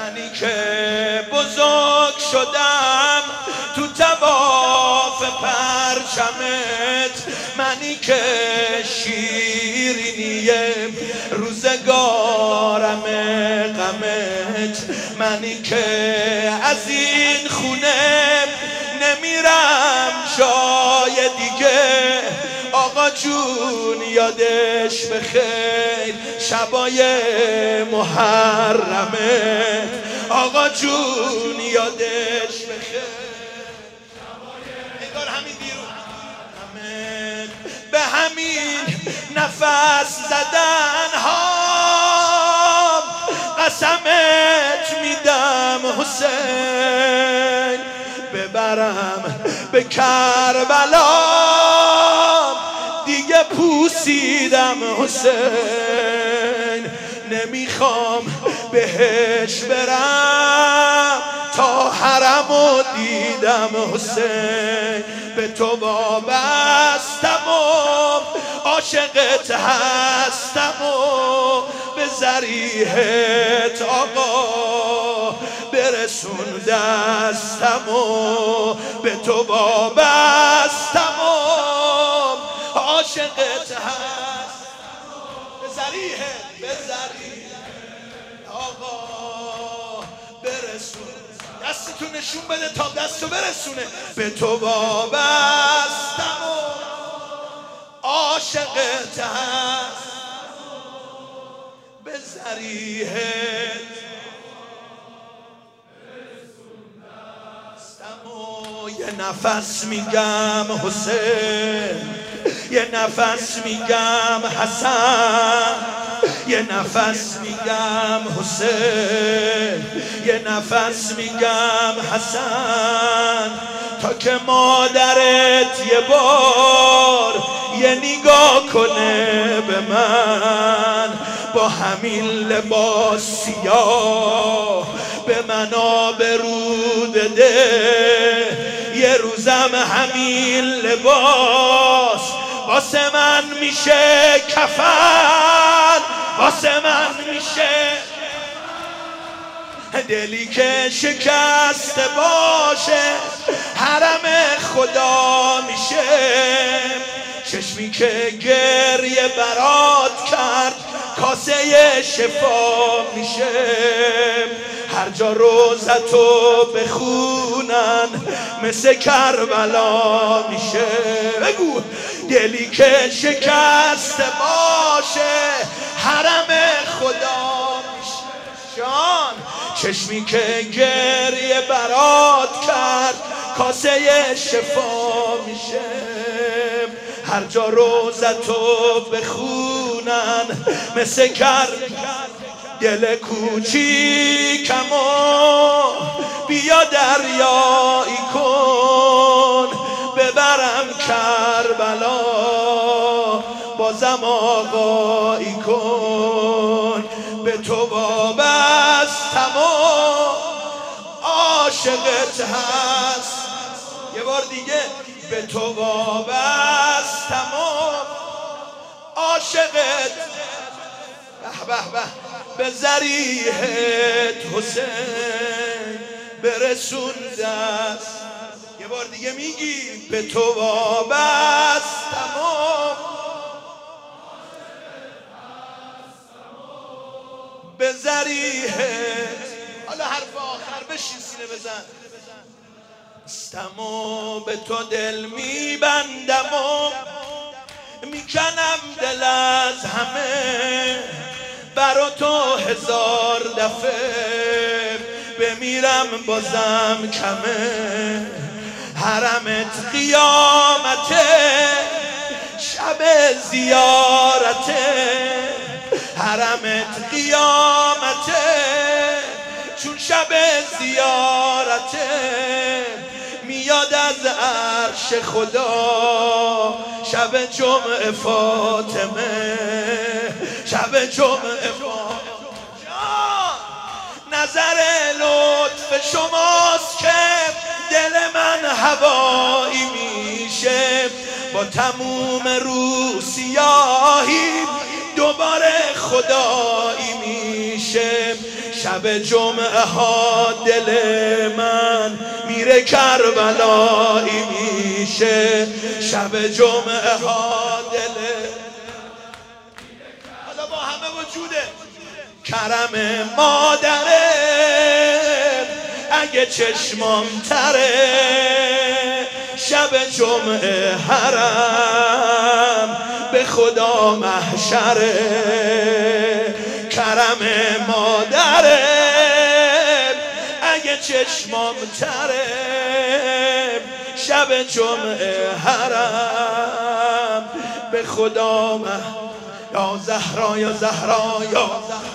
منی که بزرگ شدم تو طواف پرچمت، منی که شیرینی روزگارم غمت، منی که از این خونه نمیرم جای دیگه. آقا جون یادش بخیر شبای محرمت، آقا جون یادش بخیر انگار همین بیرون به همین نفس زدن ها قسمت میدم حسین ببرم به کربلا، دیگه پوسیدم حسین نمیخوام بهش برم تا حرمو دیدم حسین. به تو وابستم و عاشقت هستم و به ذریحت آقا برسون دستم و به تو وابستم و عاشقت هست به ذریحت آقا برسون. دستتو نشون بده تا دستو برسونه. به تو وابستم و عاشقت هست به ذریحت برسون و یه نفس میگم حسین، یه نفس میگم حسن، یه نفس میگم حسین، یه نفس میگم حسن، تا که مادرت یه بار یه نگاه کنه به من، با همین لباس سیاه به من آبرو بده. یه روزم همین لباس واسه من میشه کفن، واسه من میشه دلی که شکسته باشه حرم خدا میشه. چشمی که گریه برات کرد کاسه شفا میشه. هر جا روزتو بخونن مثل کربلا میشه. بگو دلی که شکسته باشه حرم خدا میشه. جان چشمی که گریه برات کرد کاسه شفا میشه. هر جا روزتو بخونن مثل دل کوچیکمو بیا دریایی کن، ببرم کربلا بازم آقایی کن. به تو وابستم و عاشقت هست. یه بار دیگه به تو وابستم و عاشقت به به ذریحت حسین برسون دست. یه بار دیگه میگی به تو وابستم و به ذریحت. حالا حرف آخر بشین سینه بزن. استم و به تو دل میبندم و میکنم دل از همه، برا تو هزار دفعه بمیرم بازم کمه. حرمت قیامته شب زیارته، حرمت قیامته چون شب زیارته. میاد از عرش خدا شب جمعه فاطمه، شب جمعه فاطمه. نظر لطف شماست که دل من هوایی میشه. با تموم رو سیاهی دوباره خدایی میشه. شب جمعه ها دل من میره کربلایی میشه، شب جمعه ها دل حالا با همه وجوده کرم مادره اگه چشمام تره، شب جمعه حرم به خدا محشره، کرم مادره اگه چشمام تره، شب جمعه حرم به خدا یا زهرا یا زهرا یا زهرا